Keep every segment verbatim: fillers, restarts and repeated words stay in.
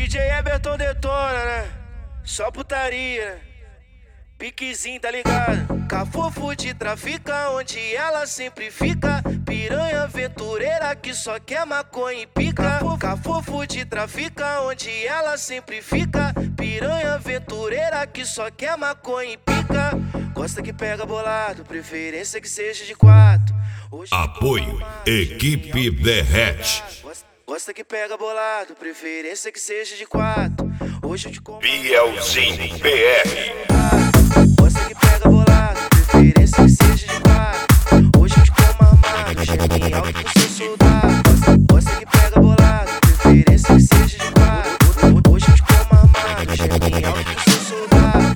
J Everton detona, né? Só putaria, né? Piquezinho, tá ligado? Cafofo de trafica, onde ela sempre fica. Piranha aventureira que só quer maconha e pica. Cafofo de trafica, onde ela sempre fica. Piranha aventureira que só quer maconha e pica. Gosta que pega bolado, preferência que seja de quatro. Hoje Apoio Equipe Derrete. Gosta que pega bolado, preferência que seja de quatro. Hoje eu te como Bielzinho B R. Gosta que pega bolado, preferência que seja de quatro. Hoje eu te como armado, chega em alto com seu soldado. Gosta que pega bolado, preferência que seja de quatro. Hoje eu te como armado, chega em alto com seu soldado.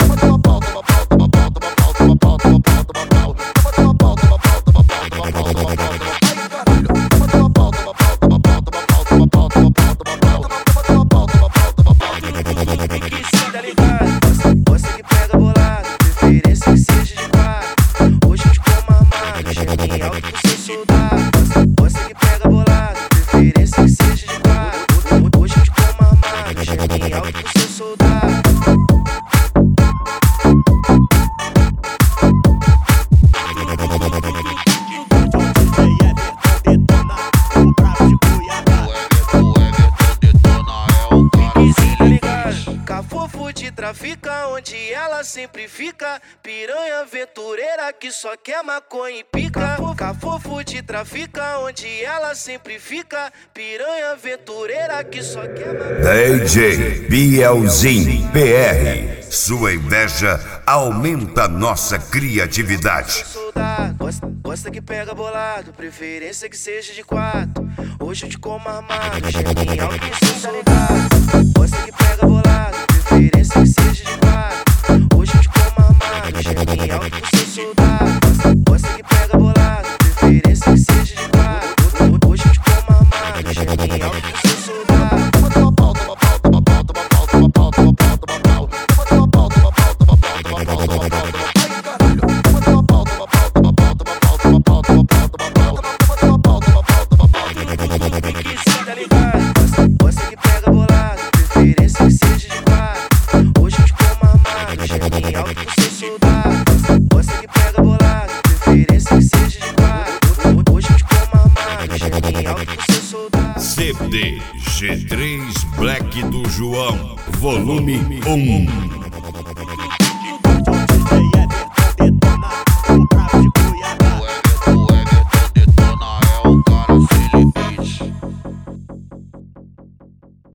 Cafofo de trafica, onde ela sempre fica. Piranha aventureira que só quer maconha e pica. Cafofo de trafica, onde ela sempre fica. Piranha aventureira que só quer maconha. D J Bielzinho B R. Sua inveja aumenta nossa criatividade. Gosta, gosta que pega bolado, preferência que seja de quatro. Hoje eu te como armado, chega em alto com seu soldado. Gosta que pega bolado, preferência que seja de quatro. Hoje eu te como armado, chega em alto com seu soldado. Gosta que pega bolado, preferência que seja de quatro. Hoje eu te como armado, chega em alto com seu soldado. C D G três Black do João, volume um.